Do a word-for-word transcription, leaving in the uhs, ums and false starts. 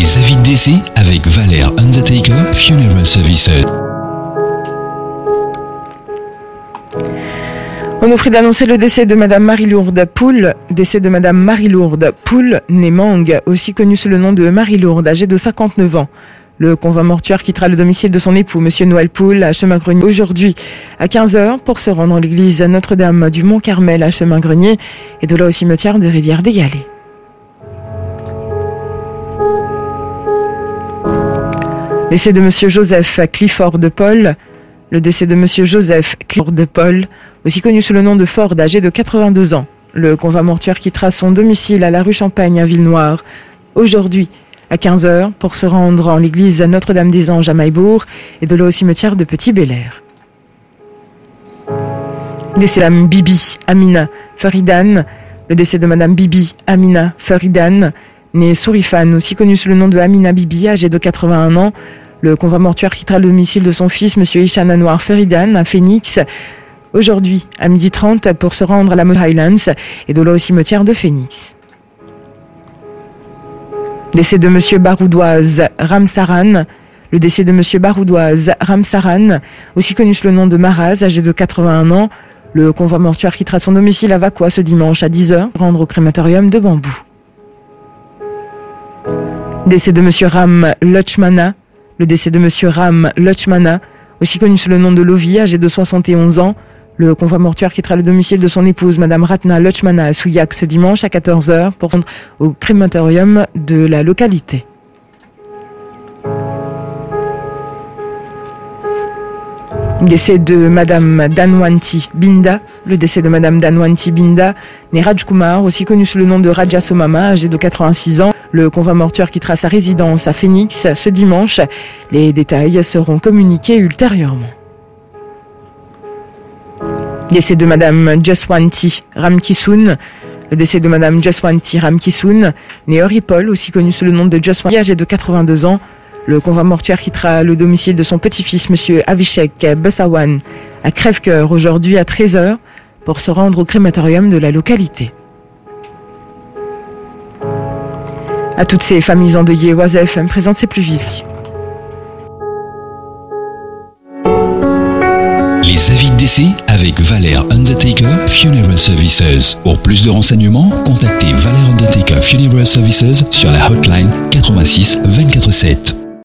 Les avis de décès avec Valère Undertaker Funeral Services. On nous prie d'annoncer le décès de Madame Marie-Lourde Poul, décès de Madame Marie-Lourde Poul Némang, aussi connue sous le nom de Marie-Lourde, âgée de cinquante-neuf ans. Le convoi mortuaire quittera le domicile de son époux, Monsieur Noël Poul, à Chemin-Grenier, aujourd'hui à quinze heures, pour se rendre à l'église Notre-Dame du Mont-Carmel à Chemin-Grenier, et de là au cimetière de Rivière-des-Galets. Décès de Monsieur Joseph Clifford de Paul. Le décès de Monsieur Joseph Clifford de Paul, aussi connu sous le nom de Ford, âgé de quatre-vingt-deux ans. Le convoi mortuaire quittera son domicile à la rue Champagne à Villenoire, aujourd'hui à quinze heures, pour se rendre en l'église Notre-Dame-des-Anges à Maillebourg, et de là au cimetière de Petit-Bel-Air. Décès de Madame Bibi Amina Faridan. Le décès de Madame Bibi Amina Faridan, née Sourifane, aussi connue sous le nom de Amina Bibi, âgée de quatre-vingt-un ans. Le convoi mortuaire quittera le domicile de son fils, Monsieur Ishan Anwar Faridan, à Phoenix, aujourd'hui à midi trente, pour se rendre à la Mount Highlands, et de là au cimetière de Phoenix. Décès de Monsieur Baroudoise Ramsaran. Le décès de Monsieur Baroudoise Ramsaran, aussi connu sous le nom de Maraz, âgé de quatre-vingt-un ans. Le convoi mortuaire quittera son domicile à Vacois ce dimanche à dix heures, rendre au crématorium de Bambou. Décès de Monsieur Ram Lutchmana. Le décès de Monsieur Ram Lutchmana, aussi connu sous le nom de Lovi, âgé de soixante et onze ans. Le convoi mortuaire quittera le domicile de son épouse, Madame Ratna Lutchmana, à Souillac ce dimanche à quatorze heures, pour rendre au crématorium de la localité. Décès de Madame Danwanti Binda. Le décès de Madame Danwanti Binda, née Rajkumar, aussi connue sous le nom de Raja Somama, âgée de quatre-vingt-six ans. Le convoi mortuaire quittera sa résidence à Phoenix ce dimanche. Les détails seront communiqués ultérieurement. Décès de Madame Jaswanti Ramkisoon. Le décès de Madame Jaswanti Ramkisoon, née Oripol, aussi connue sous le nom de Jaswanti, âgée de quatre-vingt-deux ans. Le convoi mortuaire quittera le domicile de son petit-fils, Monsieur Avishek Bessawan, à Crèvecoeur, aujourd'hui à treize heures, pour se rendre au crématorium de la localité. À toutes ces familles endeuillées, Oise F M présente ses plus vifs. Les avis de décès avec Valère Undertaker Funeral Services. Pour plus de renseignements, contactez Valère Undertaker Funeral Services sur la hotline quatre-vingt-six vingt-quatre sept.